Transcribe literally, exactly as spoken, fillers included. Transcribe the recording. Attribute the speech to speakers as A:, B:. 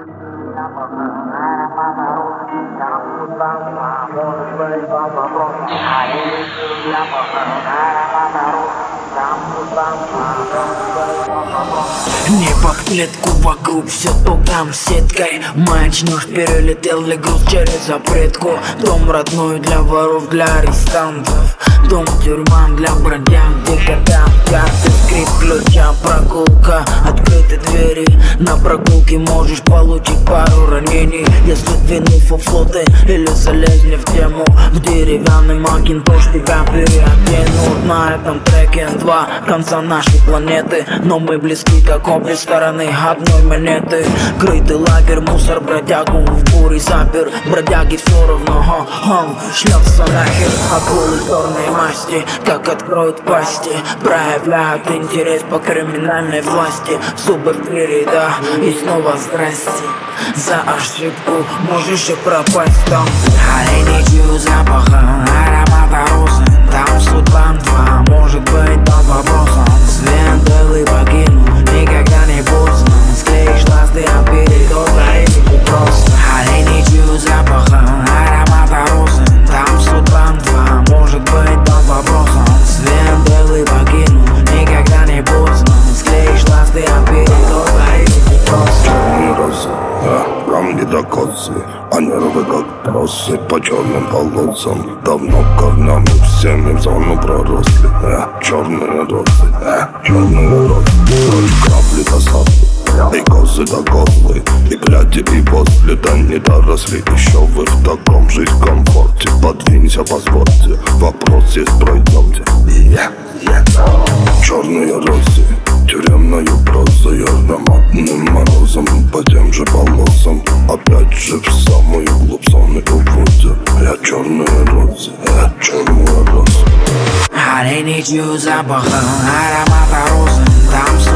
A: Небо в клетку, вокруг все там сеткой. Маячнешь, перелетел ли груз через запретку. Дом родной для воров, для арестантов. Дом тюрьма для бродяг, где когда карты, скрип ключа, прогулка. Открыты двери, на прогулке можешь получить пару ранений. Если двинув у флоты или залезли в тему, в деревянный макинтош тебя переоденут. На этом треке два конца нашей планеты, но мы близки как обе стороны одной монеты. Крытый лагерь, мусор, бродягу в буре запер. Бродяги все равно, ха, ха, шлется нахер. Акулы черной масти, как откроют пасти, проявляют интерес по криминальной власти. Зубы в двери, да, и снова здрасте. За ошибку можешь и пропасть там. Олени чуют запаха, аромата розы. Там судьба два, может быть под вопросом. Свет был и покинул, никогда не поздно. Склеишь ласты, а перейдет на просто. Олени чуют запаха, аромата розы. Там судьба два, может быть под вопросом. Свет был и покинул, никогда не поздно. Склеишь ласты, а перейдет на просто.
B: Розы, да, рамки до косы, а нервы как тросы по черным полосам. Давно корнями всеми в зону проросли. Э, черные розы, э, черные розы. Только крапли до сапли, и козы до козлы. И пряди, и после, да не доросли. Еще в их таком же комфорте. Подвинься, позвольте, вопрос есть, пройдемте. Yeah, yeah. Черные розы, тюремною прозой, ароматным морозом по тем же полосам. Опять же в самую глубь зоны уводят. Я черные розы, я черные розы.
A: Олени чуют запаха, аромата розы. Там